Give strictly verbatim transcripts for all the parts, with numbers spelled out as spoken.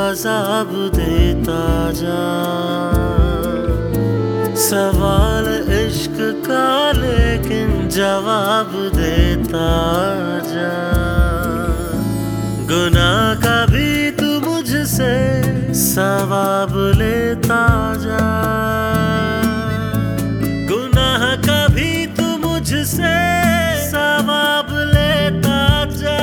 अज़ाब देता जा। सवाल इश्क का लेकिन जवाब देता जा। गुनाह का भी तू मुझसे सवाब लेता जा। गुनाह का भी तू मुझसे सवाब लेता जा।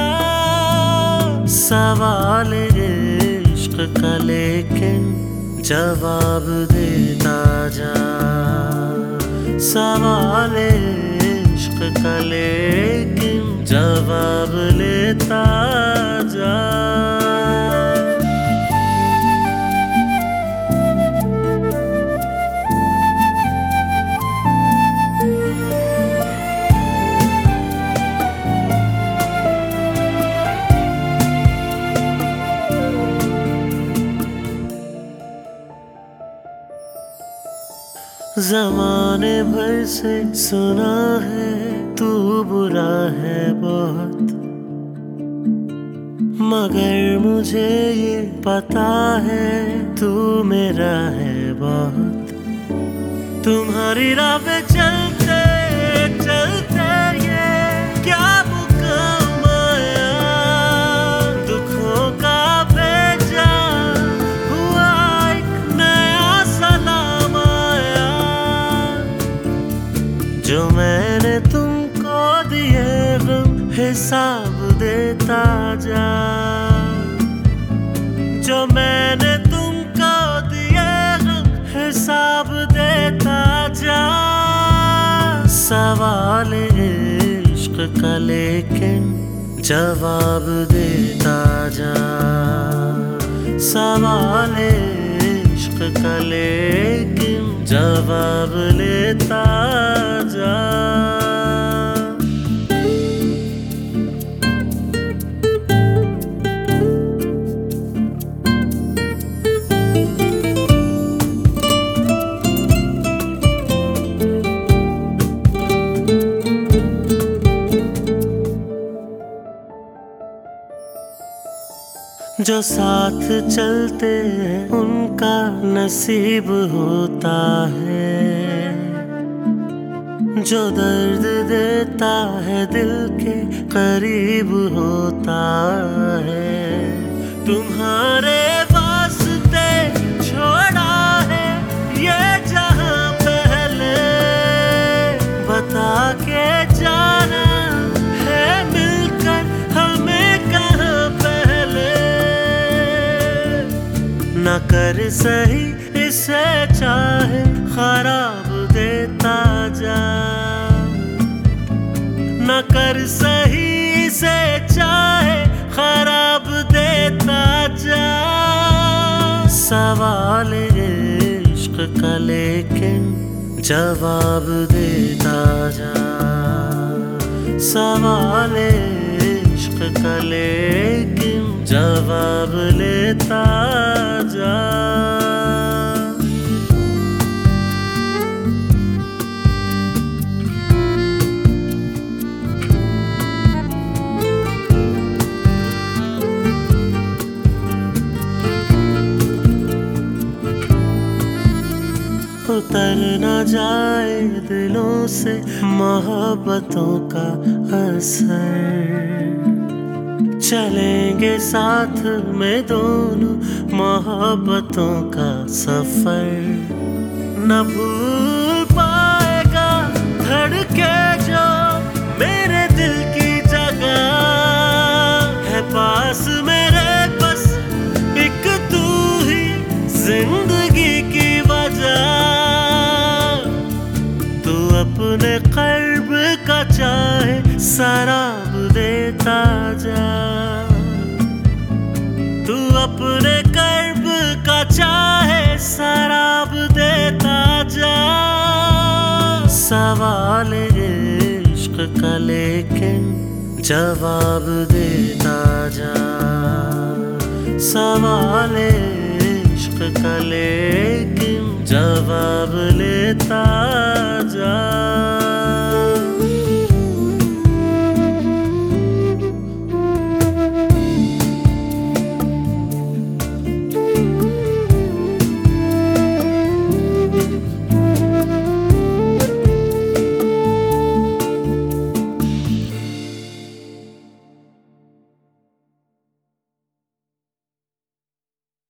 सवाल इश्क का लेकिन जवाब देता जा। सवाल इश्क का लेकिन जवाब लेता जा। ज़माने भर से सुना है तू बुरा है बहुत, मगर मुझे ये पता है तू मेरा है बहुत। तुम्हारी राह पे चलते चलते ये क्या मुकाम आया, दुखों का भेजा हुआ एक नया सलाम आया। जो मैंने तुमको दिए गम हिसाब देता जा। जो मैंने तुमको दिए गम हिसाब देता जा। सवाल इश्क का लेकिन जवाब देता जा। सवाल इश्क का लेकिन जवाब लेता जा। जो साथ चलते हैं उनका नसीब होता है। जो दर्द देता है दिल के करीब होता है। तुम्हारे वास्ते छोड़ा है ये जहां पहले, बता के जाना है मिलकर हमें कहाँ पहले। न कर सही इसे चाहे खराब देता जा। न कर सही इसे चाहे खराब देता जा। सवाल इश्क का लेकिन जवाब देता जा। सवाल इश्क का लेकिन जवाब लेता जा। उतर न जाए दिलों से मोहब्बतों का असर। चलेंगे साथ में दोनों मोहब्बतों का सफर। न भूल पाएगा धड़के जो मेरे दिल की जगह है। पास मेरे बस एक तू ही जिंदगी की वजह। तू अपने कर्ब का चाहे शराब देता जा। तू अपने कर्ब का चाहे शराब देता जा। सवाल इश्क का लेकिन जवाब देता जा। सवाल इश्क का लेकिन जवाब लेता जा।